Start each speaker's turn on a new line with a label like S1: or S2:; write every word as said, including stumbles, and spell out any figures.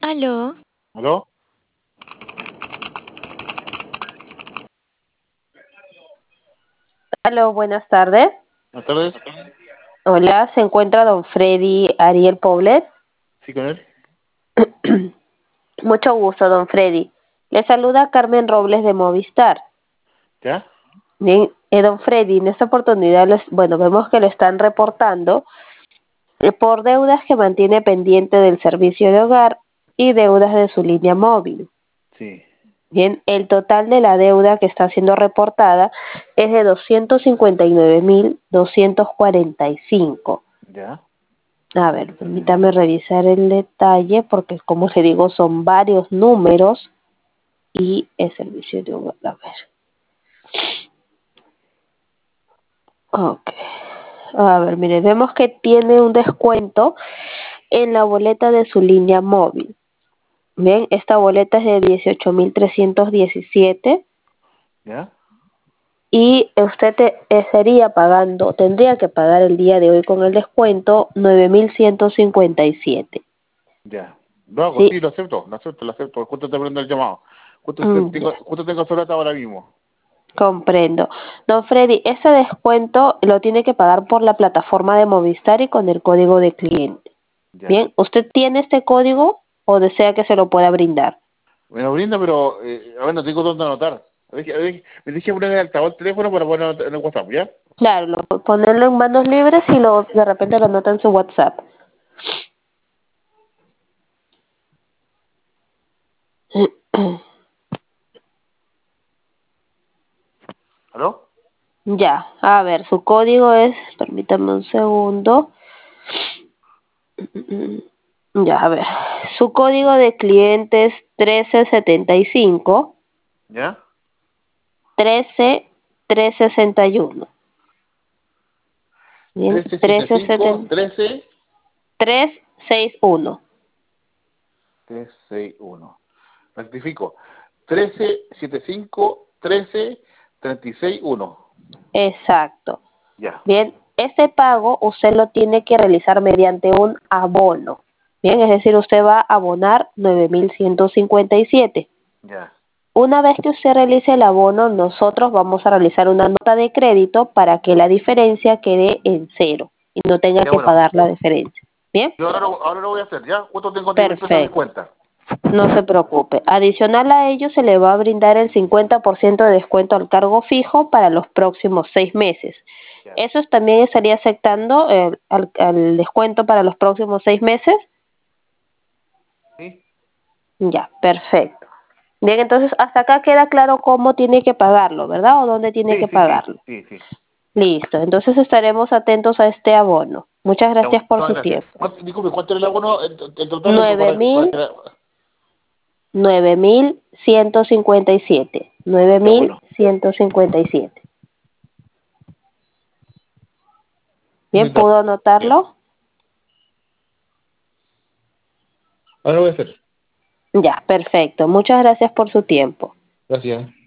S1: Aló.
S2: ¿Aló?
S3: Aló, buenas tardes.
S2: Buenas tardes.
S3: Hola, ¿se encuentra don Freddy Ariel Poblet?
S2: ¿Sí con él?
S3: Mucho gusto, don Freddy. Le saluda Carmen Robles de Movistar.
S2: ¿Ya?
S3: Bien, eh, don Freddy, en esta oportunidad, les, bueno, vemos que lo están reportando eh, por deudas que mantiene pendiente del servicio de hogar y deudas de su línea móvil.
S2: Sí.
S3: Bien, el total de la deuda que está siendo reportada es de doscientos cincuenta y nueve mil doscientos cuarenta y cinco.
S2: ¿Ya?
S3: A ver, permítame revisar el detalle porque, como le digo, son varios números y el servicio de hogar. A ver. Ok. A ver, mire, vemos que tiene un descuento en la boleta de su línea móvil. Bien, esta boleta es de dieciocho mil trescientos diecisiete
S2: ¿Ya?
S3: y usted te, eh, sería pagando, tendría que pagar el día de hoy con el descuento nueve mil ciento cincuenta y siete.
S2: Ya. Lo hago,
S3: ¿Sí?
S2: sí, lo acepto, lo acepto, lo acepto. Justo te prendo el llamado. Justo te-
S3: Mm,
S2: tengo,
S3: ya.
S2: justo tengo esa plata ahora mismo.
S3: Comprendo. Don Freddy, ese descuento lo tiene que pagar por la plataforma de Movistar y con el código de cliente.
S2: Ya.
S3: Bien, ¿usted tiene este código o desea que se lo pueda brindar?
S2: Me lo brinda, pero eh, a ver, no tengo dónde anotar. A ver, a ver, me dije poner en el altavoz el teléfono para poner en el WhatsApp, ¿ya?
S3: Claro, lo, ponerlo en manos libres y lo, de repente lo anota en su WhatsApp.
S2: ¿Aló?
S3: Ya, a ver, su código es, permítame un segundo. Ya, a ver, su código de cliente es trece setenta y cinco,
S2: ¿Ya?
S3: trece trescientos sesenta y uno. Bien,
S2: trece setenta y
S3: trece
S2: cinco,
S3: setenta
S2: trece,
S3: trescientos sesenta y uno.
S2: trescientos sesenta y uno. Rectifico. trece setenta y cinco, trece treinta y seis uno.
S3: Exacto.
S2: Ya.
S3: Bien, este pago usted lo tiene que realizar mediante un abono. Bien, es decir, usted va a abonar nueve mil ciento cincuenta y siete.
S2: Ya.
S3: Una vez que usted realice el abono, nosotros vamos a realizar una nota de crédito para que la diferencia quede en cero y no tenga
S2: Ya,
S3: que
S2: bueno.
S3: pagar la diferencia. Bien,
S2: Yo ahora lo, ahora lo voy a hacer, ¿ya? ¿Cuánto tengo diez mil pesos de
S3: perfecto.
S2: cuenta?
S3: No se preocupe. Adicional a ello, se le va a brindar el cincuenta por ciento de descuento al cargo fijo para los próximos seis meses.
S2: Ya.
S3: ¿Eso también estaría aceptando el, al, al descuento para los próximos seis meses?
S2: ¿Sí?
S3: Ya, perfecto. Bien, entonces hasta acá queda claro cómo tiene que pagarlo, ¿verdad? O dónde tiene
S2: Sí,
S3: que
S2: sí, sí,
S3: pagarlo.
S2: sí, sí.
S3: Listo, entonces estaremos atentos a este abono. Muchas
S2: Ya,
S3: gracias por
S2: muchas
S3: su
S2: gracias.
S3: tiempo.
S2: ¿Cuánto- disculpe, ¿cuánto era el abono en, en total de-
S3: Nueve
S2: para, para
S3: mil,
S2: que la-
S3: nueve mil ciento cincuenta y siete. Nueve
S2: Ya,
S3: mil
S2: bueno.
S3: ciento cincuenta y siete. Bien,
S2: Listo.
S3: ¿pudo
S2: Bien.
S3: anotarlo?
S2: Ahora lo voy a hacer.
S3: Ya, perfecto. Muchas gracias por su tiempo.
S2: Gracias.